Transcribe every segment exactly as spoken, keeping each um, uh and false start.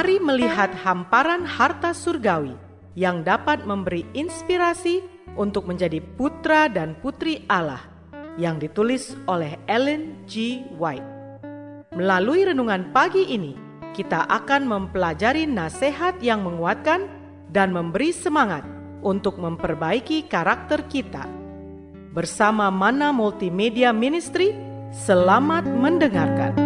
Mari melihat hamparan harta surgawi yang dapat memberi inspirasi untuk menjadi putra dan putri Allah, yang ditulis oleh Ellen G. White. Melalui renungan pagi ini, kita akan mempelajari nasihat yang menguatkan dan memberi semangat untuk memperbaiki karakter kita. Bersama Mana Multimedia Ministry, selamat mendengarkan.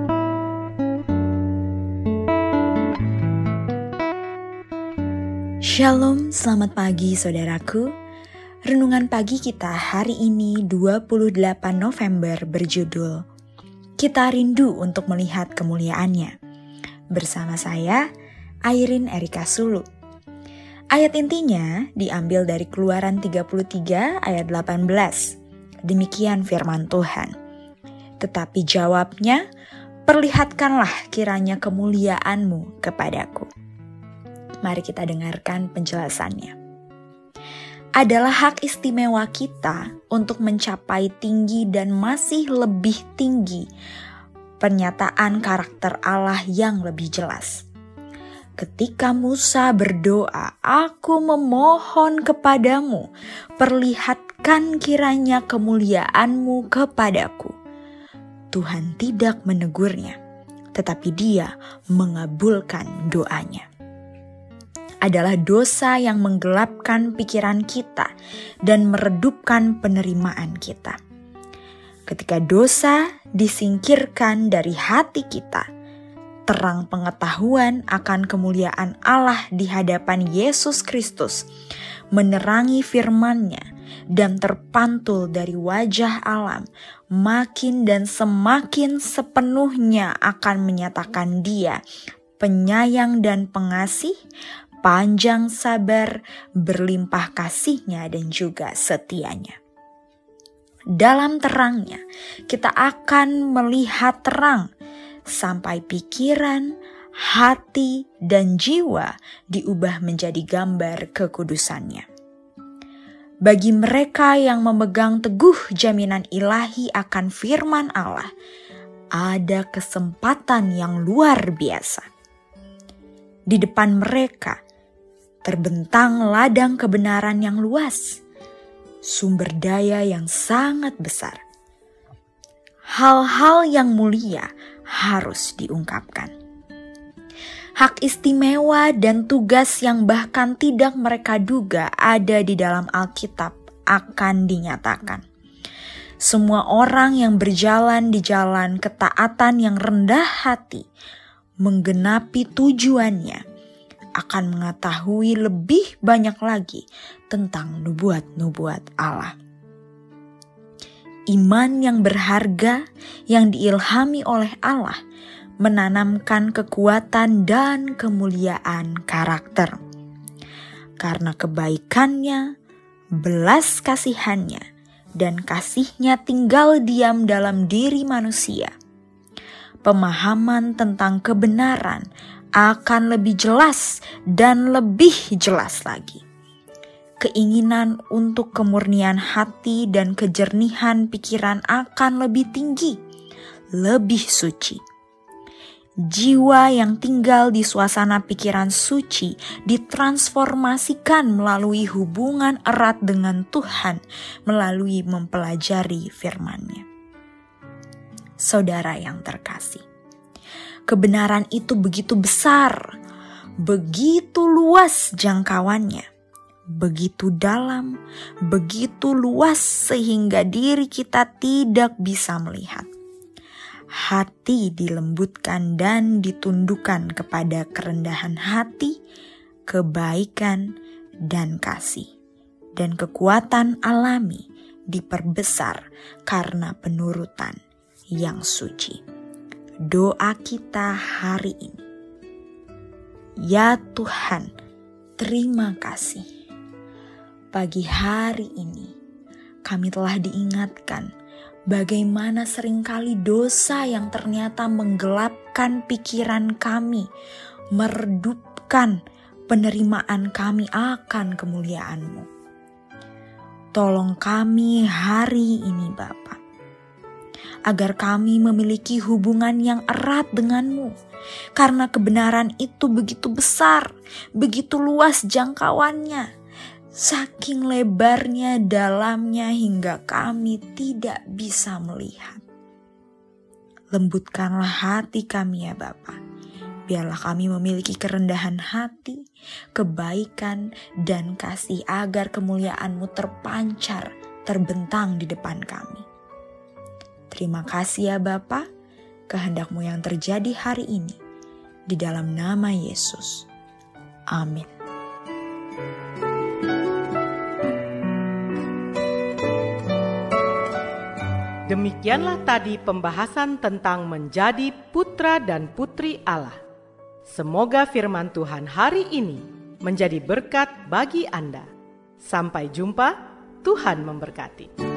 Shalom, selamat pagi saudaraku. Renungan pagi kita hari ini dua puluh delapan November berjudul Kita Rindu untuk Melihat Kemuliaan-Nya. Bersama saya, Airin Erika Sulu. Ayat intinya diambil dari Keluaran tiga puluh tiga ayat delapan belas. Demikian firman Tuhan. Tetapi jawabnya, perlihatkanlah kiranya kemuliaan-Mu kepadaku. Mari kita dengarkan penjelasannya. Adalah hak istimewa kita untuk mencapai tinggi dan masih lebih tinggi pernyataan karakter Allah yang lebih jelas. Ketika Musa berdoa, "Aku memohon kepadamu, perlihatkan kiranya kemuliaan-Mu kepadaku." Tuhan tidak menegurnya, tetapi Dia mengabulkan doanya. Adalah dosa yang menggelapkan pikiran kita dan meredupkan penerimaan kita. Ketika dosa disingkirkan dari hati kita, terang pengetahuan akan kemuliaan Allah di hadapan Yesus Kristus menerangi firman-Nya dan terpantul dari wajah alam, makin dan semakin sepenuhnya akan menyatakan Dia penyayang dan pengasih, panjang sabar, berlimpah kasih-Nya dan juga setia-Nya. Dalam terangnya, kita akan melihat terang sampai pikiran, hati, dan jiwa diubah menjadi gambar kekudusan-Nya. Bagi mereka yang memegang teguh jaminan ilahi akan firman Allah, ada kesempatan yang luar biasa. Di depan mereka terbentang ladang kebenaran yang luas, sumber daya yang sangat besar. Hal-hal yang mulia harus diungkapkan. Hak istimewa dan tugas yang bahkan tidak mereka duga ada di dalam Alkitab akan dinyatakan. Semua orang yang berjalan di jalan ketaatan yang rendah hati, menggenapi tujuannya, akan mengetahui lebih banyak lagi tentang nubuat-nubuat Allah. Iman yang berharga yang diilhami oleh Allah menanamkan kekuatan dan kemuliaan karakter. Karena kebaikannya, belas kasihannya, dan kasihnya tinggal diam dalam diri manusia. Pemahaman tentang kebenaran akan lebih jelas dan lebih jelas lagi. Keinginan untuk kemurnian hati dan kejernihan pikiran akan lebih tinggi, lebih suci. Jiwa yang tinggal di suasana pikiran suci ditransformasikan melalui hubungan erat dengan Tuhan, melalui mempelajari firman-Nya. Saudara yang terkasih, kebenaran itu begitu besar, begitu luas jangkauannya, begitu dalam, begitu luas sehingga diri kita tidak bisa melihat. Hati dilembutkan dan ditundukkan kepada kerendahan hati, kebaikan, dan kasih. Dan kekuatan alami diperbesar karena penurutan yang suci. Doa kita hari ini, ya Tuhan, terima kasih. Pagi hari ini kami telah diingatkan bagaimana seringkali dosa yang ternyata menggelapkan pikiran kami, meredupkan penerimaan kami akan kemuliaan-Mu. Tolong kami hari ini Bapa, agar kami memiliki hubungan yang erat dengan-Mu, karena kebenaran itu begitu besar, begitu luas jangkauannya, saking lebarnya, dalamnya, hingga kami tidak bisa melihat. Lembutkanlah hati kami ya Bapa. Biarlah kami memiliki kerendahan hati, kebaikan, dan kasih agar kemuliaan-Mu terpancar, terbentang di depan kami. Terima kasih ya Bapa, kehendak-Mu yang terjadi hari ini, di dalam nama Yesus. Amin. Demikianlah tadi pembahasan tentang menjadi putra dan putri Allah. Semoga firman Tuhan hari ini menjadi berkat bagi Anda. Sampai jumpa, Tuhan memberkati.